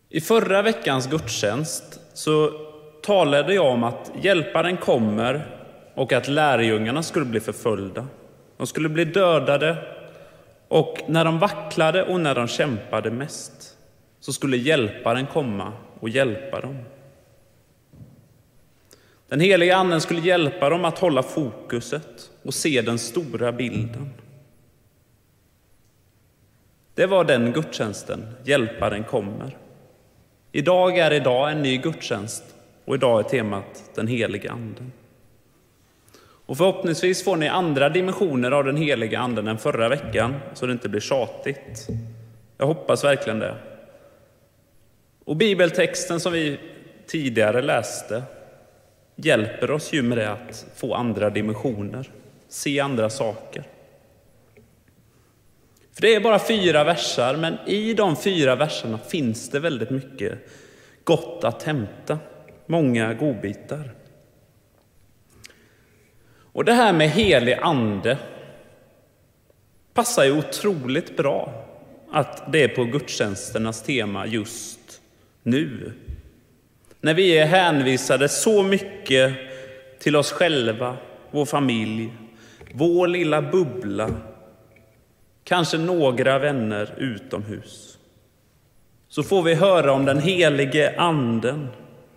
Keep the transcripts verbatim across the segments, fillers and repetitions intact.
I förra veckans gudstjänst så talade jag om att hjälparen kommer och att lärjungarna skulle bli förföljda. De skulle bli dödade, och när de vacklade och när de kämpade mest så skulle hjälparen komma och hjälpa dem. Den heliga anden skulle hjälpa dem att hålla fokuset och se den stora bilden. Det var den gudstjänsten, hjälparen kommer. Idag är idag en ny gudstjänst, och idag är temat den heliga anden. Och förhoppningsvis får ni andra dimensioner av den heliga anden än förra veckan, så det inte blir tjatigt. Jag hoppas verkligen det. Och bibeltexten som vi tidigare läste hjälper oss ju med det, att få andra dimensioner, se andra saker. För det är bara fyra versar, men i de fyra verserna finns det väldigt mycket gott att hämta. Många godbitar. Och det här med helig ande passar ju otroligt bra att det är på gudstjänsternas tema just nu. När vi är hänvisade så mycket till oss själva, vår familj, vår lilla bubbla, kanske några vänner utomhus, så får vi höra om den helige anden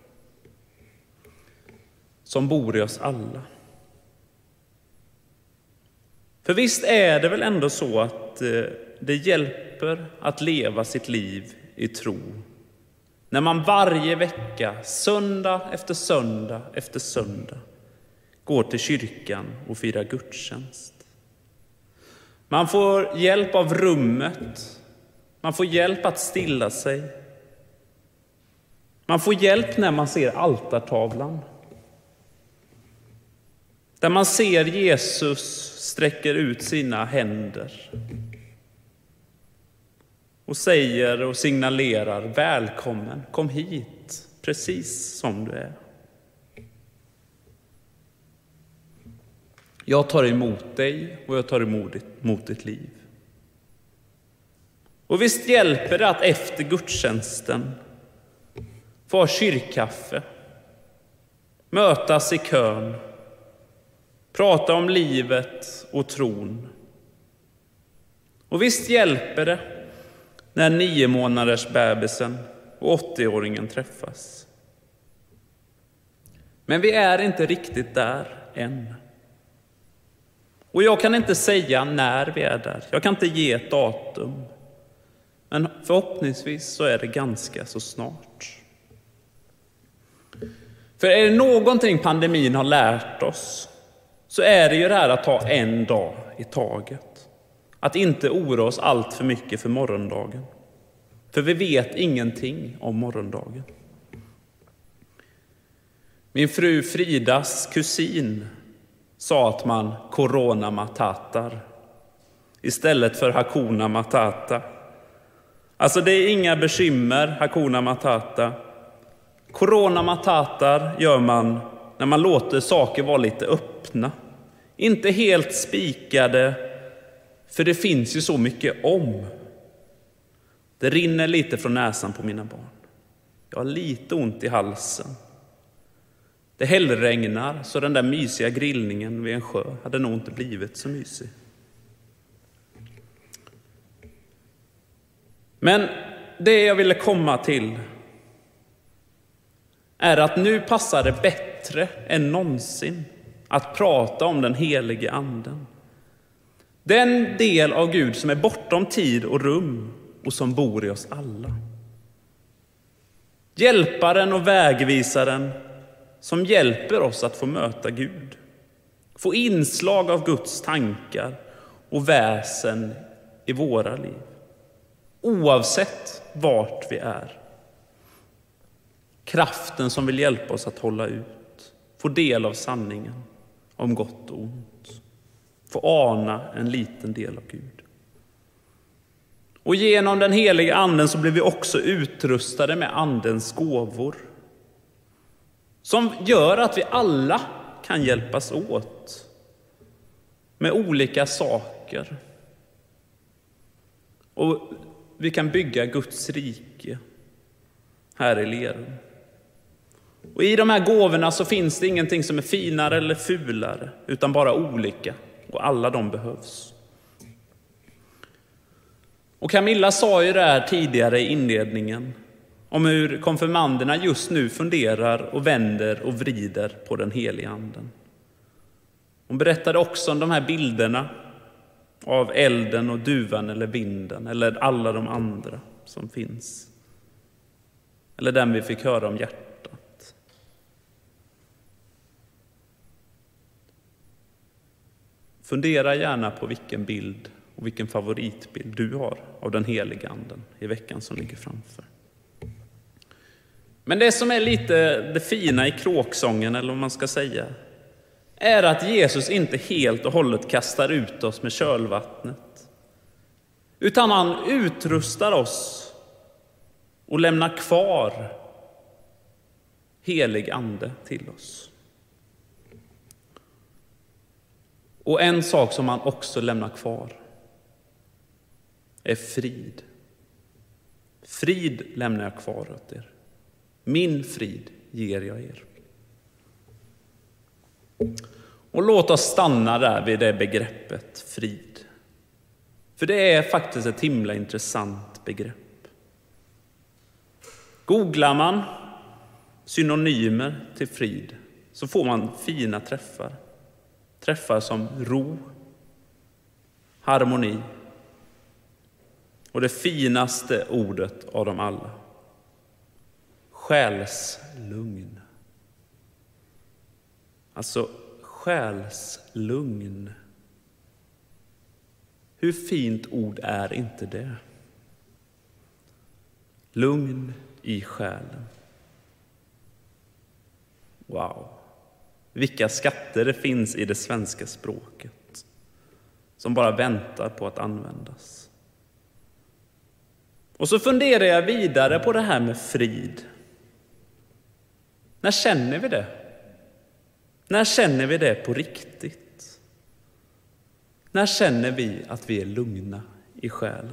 som bor i oss alla. För visst är det väl ändå så att det hjälper att leva sitt liv i tro när man varje vecka, söndag efter söndag efter söndag, går till kyrkan och firar gudstjänst. Man får hjälp av rummet. Man får hjälp att stilla sig. Man får hjälp när man ser altartavlan, där man ser Jesus sträcker ut sina händer och säger och signalerar: välkommen, kom hit, precis som du är. Jag tar emot dig och jag tar emot ditt, emot ditt liv. Och visst hjälper det att efter gudstjänsten få ha kyrkkaffe, mötas i kön, prata om livet och tron. Och visst hjälper det när nio månaders bebisen och åttioåringen träffas. Men vi är inte riktigt där än. Och jag kan inte säga när vi är där. Jag kan inte ge ett datum. Men förhoppningsvis så är det ganska så snart. För är det någonting pandemin har lärt oss, så är det ju det här att ta en dag i taget. Att inte oroa oss allt för mycket för morgondagen. För vi vet ingenting om morgondagen. Min fru Fridas kusin sa att man corona matatar istället för hakuna matata. Alltså det är inga bekymmer, hakuna matata. Corona matatar gör man när man låter saker vara lite öppna. Inte helt spikade, för det finns ju så mycket om. Det rinner lite från näsan på mina barn. Jag har lite ont i halsen. Det hällregnar, så den där mysiga grillningen vid en sjö hade nog inte blivit så mysig. Men det jag ville komma till är att nu passar det bättre än någonsin att prata om den helige anden. Den del av Gud som är bortom tid och rum och som bor i oss alla. Hjälparen och vägvisaren som hjälper oss att få möta Gud. Få inslag av Guds tankar och väsen i våra liv. Oavsett vart vi är. Kraften som vill hjälpa oss att hålla ut. Få del av sanningen om gott och ont. Få ana en liten del av Gud. Och genom den heliga anden så blir vi också utrustade med andens gåvor. Som gör att vi alla kan hjälpas åt med olika saker. Och vi kan bygga Guds rike här i Lerum. Och i de här gåvorna så finns det ingenting som är finare eller fulare, utan bara olika. Och alla de behövs. Och Camilla sa ju det här tidigare i inledningen om hur konfirmanderna just nu funderar och vänder och vrider på den heliga anden. Hon berättade också om de här bilderna av elden och duvan eller vinden eller alla de andra som finns. Eller den vi fick höra om hjärtat. Fundera gärna på vilken bild och vilken favoritbild du har av den heliga anden i veckan som ligger framför. Men det som är lite det fina i kråksången, eller vad man ska säga, är att Jesus inte helt och hållet kastar ut oss med kölvattnet. Utan han utrustar oss och lämnar kvar helig ande till oss. Och en sak som han också lämnar kvar är frid. Frid lämnar jag kvar åt er. Min frid ger jag er. Och låt oss stanna där vid det begreppet frid. För det är faktiskt ett himla intressant begrepp. Googlar man synonymer till frid så får man fina träffar. Träffar som ro, harmoni och det finaste ordet av dem alla. Själslugn. Alltså själslugn. Hur fint ord är inte det? Lugn i själen. Wow. Vilka skatter det finns i det svenska språket som bara väntar på att användas. Och så funderar jag vidare på det här med frid. När känner vi det? När känner vi det på riktigt? När känner vi att vi är lugna i själen?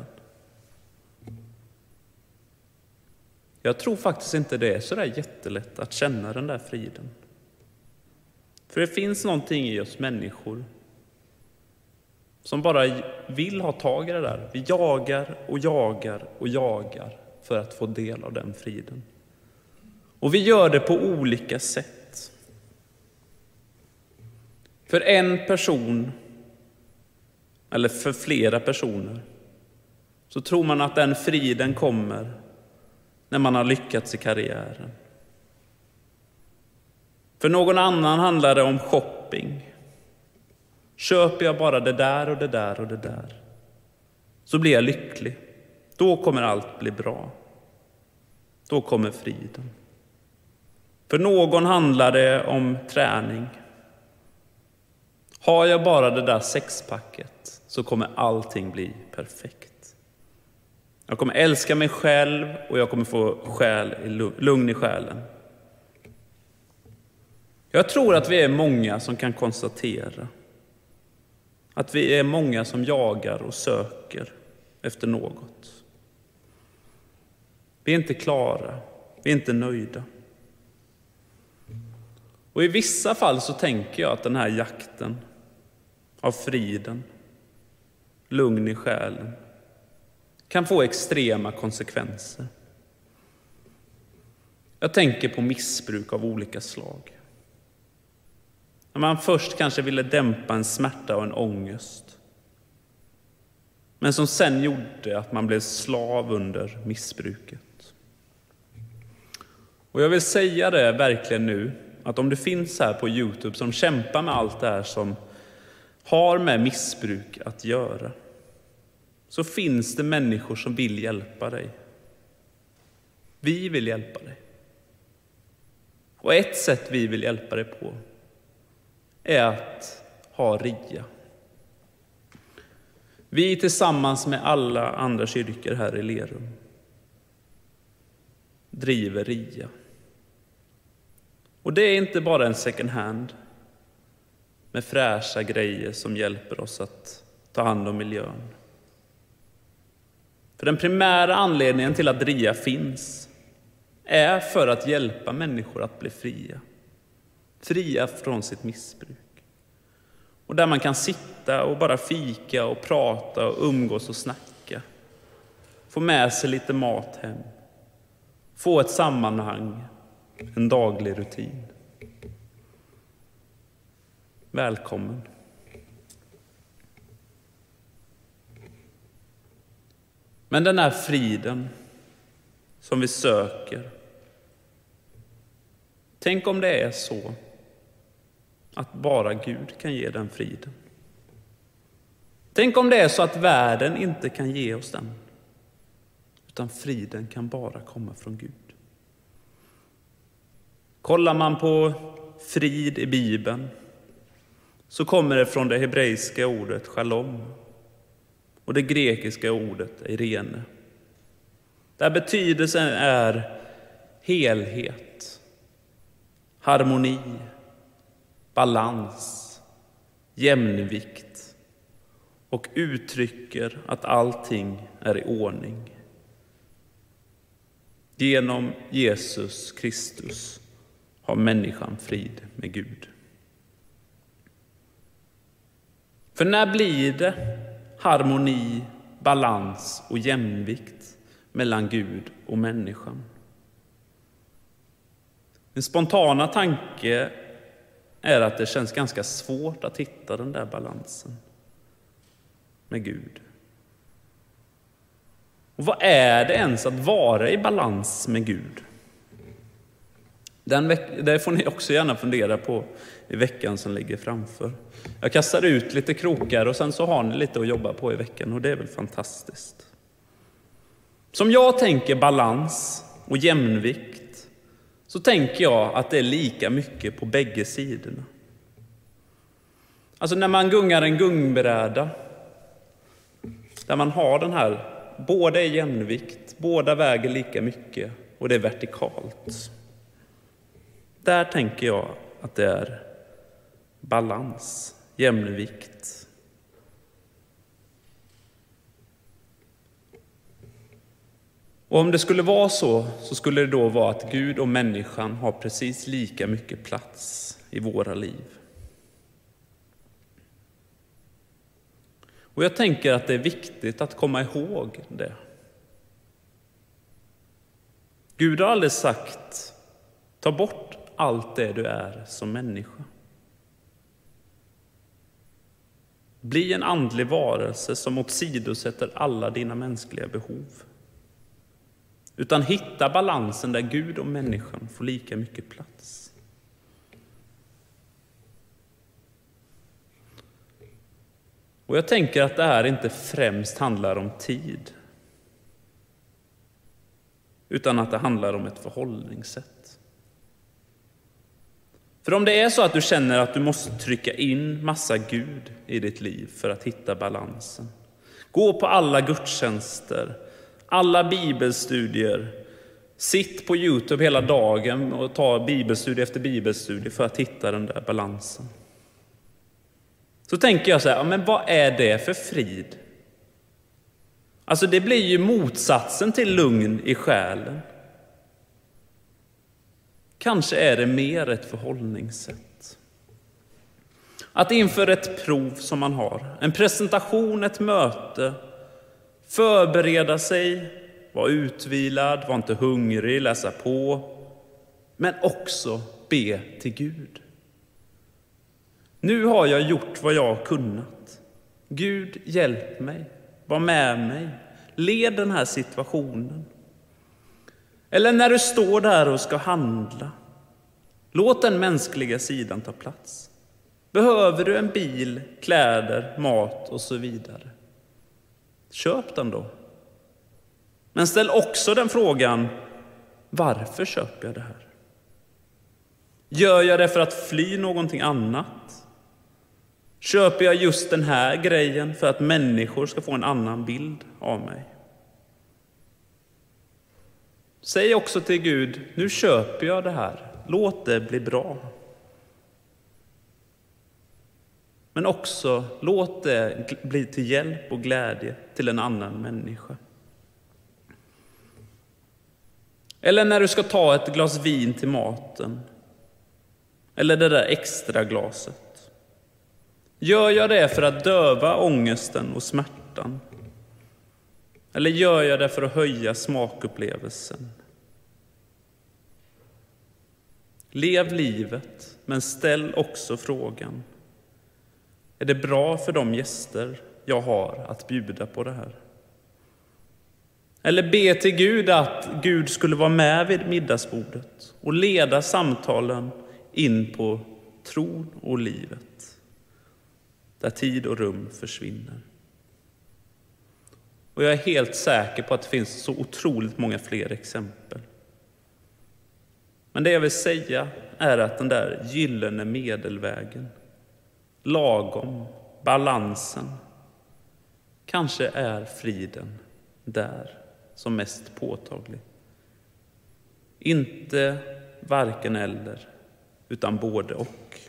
Jag tror faktiskt inte det är så där jättelätt att känna den där friden. För det finns någonting i oss människor som bara vill ha tag i det där. Vi jagar och jagar och jagar för att få del av den friden. Och vi gör det på olika sätt. För en person, eller för flera personer, så tror man att den friden kommer när man har lyckats i karriären. För någon annan handlar det om shopping. Köper jag bara det där och det där och det där, så blir jag lycklig. Då kommer allt bli bra. Då kommer friden. För någon handlar det om träning. Har jag bara det där sexpacket så kommer allting bli perfekt. Jag kommer älska mig själv och jag kommer få själ i lugn i själen. Jag tror att vi är många som kan konstatera att vi är många som jagar och söker efter något. Vi är inte klara, vi är inte nöjda. Och i vissa fall så tänker jag att den här jakten av friden, lugn i själen, kan få extrema konsekvenser. Jag tänker på missbruk av olika slag. När man först kanske ville dämpa en smärta och en ångest, men som sen gjorde att man blev slav under missbruket. Och jag vill säga det verkligen nu, att om det finns här på YouTube som kämpar med allt det här som har med missbruk att göra, så finns det människor som vill hjälpa dig. Vi vill hjälpa dig. Och ett sätt vi vill hjälpa dig på är att ha ria. Vi tillsammans med alla andra kyrkor här i Lerum driver ria. Och det är inte bara en second hand med fräscha grejer som hjälper oss att ta hand om miljön. För den primära anledningen till att ria finns är för att hjälpa människor att bli fria. Fria från sitt missbruk. Och där man kan sitta och bara fika och prata och umgås och snacka. Få med sig lite mat hem. Få ett sammanhang, en daglig rutin. Välkommen. Men den här friden som vi söker. Tänk om det är så att bara Gud kan ge den friden. Tänk om det är så att världen inte kan ge oss den. Utan friden kan bara komma från Gud. Kollar man på frid i Bibeln så kommer det från det hebreiska ordet shalom och det grekiska ordet eirene. Där betydelsen är helhet, harmoni, balans, jämnvikt och uttrycker att allting är i ordning. Genom Jesus Kristus har människan frid med Gud. För när blir det harmoni, balans och jämvikt mellan Gud och människan? En spontana tanke är att det känns ganska svårt att hitta den där balansen med Gud. Och vad är det ens att vara i balans med Gud? Den veck- det får ni också gärna fundera på i veckan som ligger framför. Jag kastar ut lite krokar och sen så har ni lite att jobba på i veckan och det är väl fantastiskt. Som jag tänker balans och jämvikt så tänker jag att det är lika mycket på bägge sidorna. Alltså när man gungar en gungbräda där man har den här, båda är jämvikt, båda väger lika mycket och det är vertikalt. Där tänker jag att det är balans, jämvikt. Och om det skulle vara så, så skulle det då vara att Gud och människan har precis lika mycket plats i våra liv. Och jag tänker att det är viktigt att komma ihåg det. Gud har aldrig sagt, ta bort allt det du är som människa. Bli en andlig varelse som åsidosätter alla dina mänskliga behov. Utan hitta balansen där Gud och människan får lika mycket plats. Och jag tänker att det här inte främst handlar om tid. Utan att det handlar om ett förhållningssätt. För om det är så att du känner att du måste trycka in massa Gud i ditt liv för att hitta balansen. Gå på alla gudstjänster, alla bibelstudier. Sitt på YouTube hela dagen och ta bibelstudie efter bibelstudie för att hitta den där balansen. Så tänker jag så här, men vad är det för frid? Alltså det blir ju motsatsen till lugn i själen. Kanske är det mer ett förhållningssätt. Att inför ett prov som man har, en presentation, ett möte, förbereda sig, vara utvilad, vara inte hungrig, läsa på, men också be till Gud. Nu har jag gjort vad jag har kunnat. Gud, hjälp mig, var med mig, led den här situationen. Eller när du står där och ska handla, låt den mänskliga sidan ta plats. Behöver du en bil, kläder, mat och så vidare? Köp den då. Men ställ också den frågan, varför köper jag det här? Gör jag det för att fly någonting annat? Köper jag just den här grejen för att människor ska få en annan bild av mig? Säg också till Gud, nu köper jag det här. Låt det bli bra. Men också låt det bli till hjälp och glädje till en annan människa. Eller när du ska ta ett glas vin till maten. Eller det där extra glaset. Gör jag det för att döva ångesten och smärtan? Eller gör jag det för att höja smakupplevelsen? Lev livet, men ställ också frågan: är det bra för de gäster jag har att bjuda på det här? Eller be till Gud att Gud skulle vara med vid middagsbordet och leda samtalen in på tron och livet, där tid och rum försvinner. Och jag är helt säker på att det finns så otroligt många fler exempel. Men det jag vill säga är att den där gyllene medelvägen, lagom, balansen, kanske är friden där som mest påtaglig. Inte varken eller, utan både och.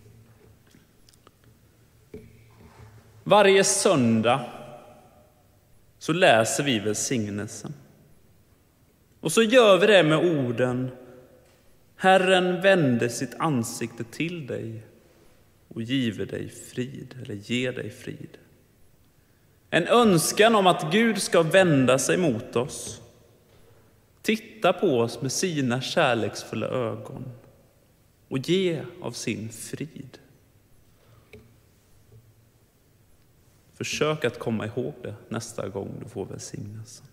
Varje söndag så läser vi välsignelsen. Och så gör vi det med orden: Herren vände sitt ansikte till dig och giver dig frid, eller ger dig frid. En önskan om att Gud ska vända sig mot oss, titta på oss med sina kärleksfulla ögon och ge av sin frid. Försök att komma ihåg det nästa gång du får välsignelsen.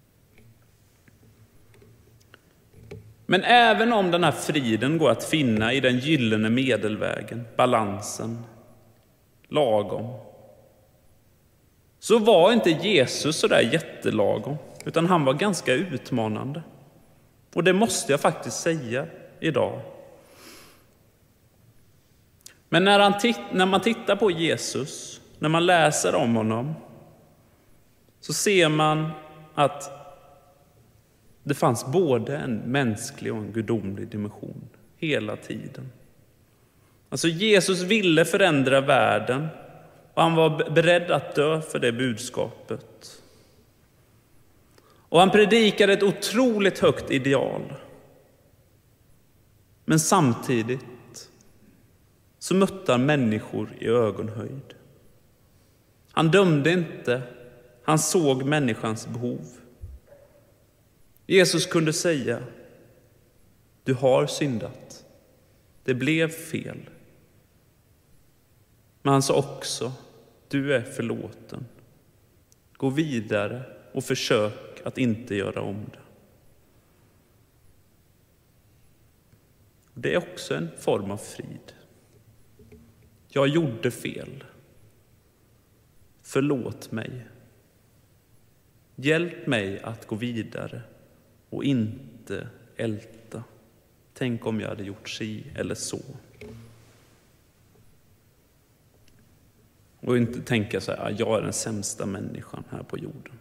Men även om den här friden går att finna i den gyllene medelvägen, balansen, lagom, så var inte Jesus så där jättelagom, utan han var ganska utmanande. Och det måste jag faktiskt säga idag. Men när, han titt- när man tittar på Jesus, när man läser om honom, så ser man att det fanns både en mänsklig och en gudomlig dimension hela tiden. Alltså Jesus ville förändra världen och han var beredd att dö för det budskapet. Och han predikade ett otroligt högt ideal. Men samtidigt så mötte han människor i ögonhöjd. Han dömde inte, han såg människans behov. Jesus kunde säga: du har syndat. Det blev fel. Men han sa också: du är förlåten. Gå vidare och försök att inte göra om det. Det är också en form av frid. Jag gjorde fel. Förlåt mig. Hjälp mig att gå vidare och inte älta. Tänk om jag hade gjort si eller så. Och inte tänka så här: jag är den sämsta människan här på jorden.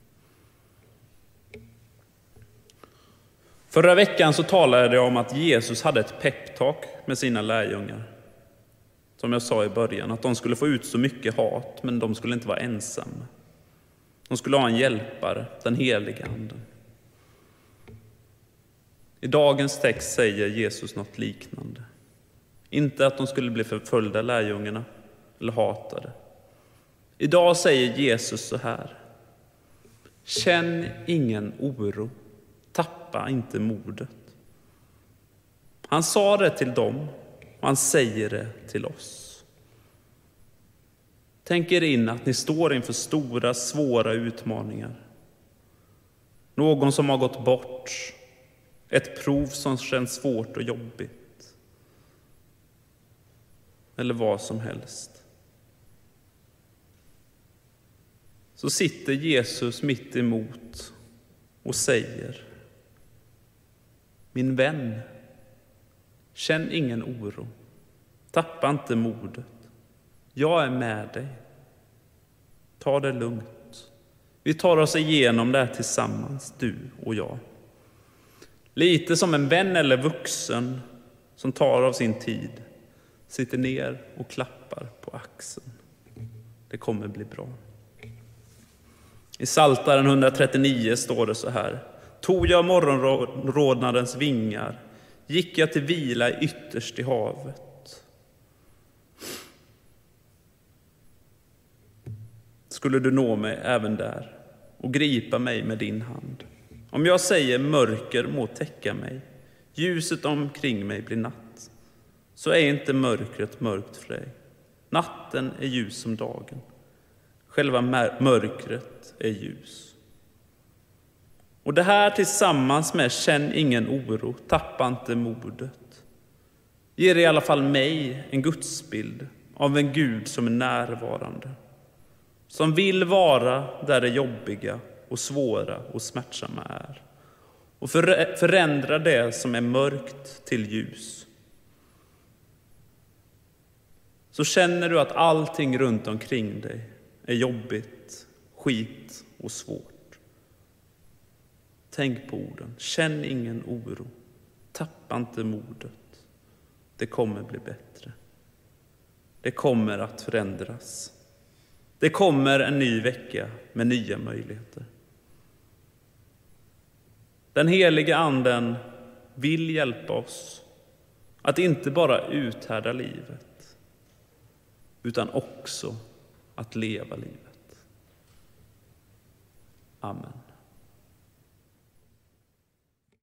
Förra veckan så talade jag om att Jesus hade ett peptalk med sina lärjungar. Som jag sa i början, att de skulle få ut så mycket hat, men de skulle inte vara ensamma. De skulle ha en hjälpare, den heliga anden. I dagens text säger Jesus något liknande. Inte att de skulle bli förföljda, lärjungarna, eller hatade. Idag säger Jesus så här: känn ingen oro, tappa inte modet. Han sa det till dem och han säger det till oss. Tänk er in att ni står inför stora, svåra utmaningar. Någon som har gått bort, ett prov som känns svårt och jobbigt. Eller vad som helst. Så sitter Jesus mitt emot och säger: min vän, känn ingen oro. Tappa inte modet. Jag är med dig. Ta det lugnt. Vi tar oss igenom det här tillsammans, du och jag. Lite som en vän eller vuxen som tar av sin tid, sitter ner och klappar på axeln. Det kommer bli bra. I Psaltaren etthundratrettionio står det så här: tog jag morgonrodnadens vingar, gick jag till vila ytterst i havet. Skulle du nå mig även där och gripa mig med din hand. Om jag säger mörker må täcka mig, ljuset omkring mig blir natt, så är inte mörkret mörkt för dig. Natten är ljus som dagen. Själva mörkret är ljus. Och det här tillsammans med känn ingen oro, tappa inte modet, ger i alla fall mig en gudsbild av en Gud som är närvarande. Som vill vara där det jobbiga och svåra och smärtsamma är. Och förändra det som är mörkt till ljus. Så känner du att allting runt omkring dig är jobbigt, skit och svårt. Tänk på orden. Känn ingen oro. Tappa inte modet. Det kommer bli bättre. Det kommer att förändras. Det kommer en ny vecka med nya möjligheter. Den heliga anden vill hjälpa oss att inte bara uthärda livet, utan också att leva livet. Amen.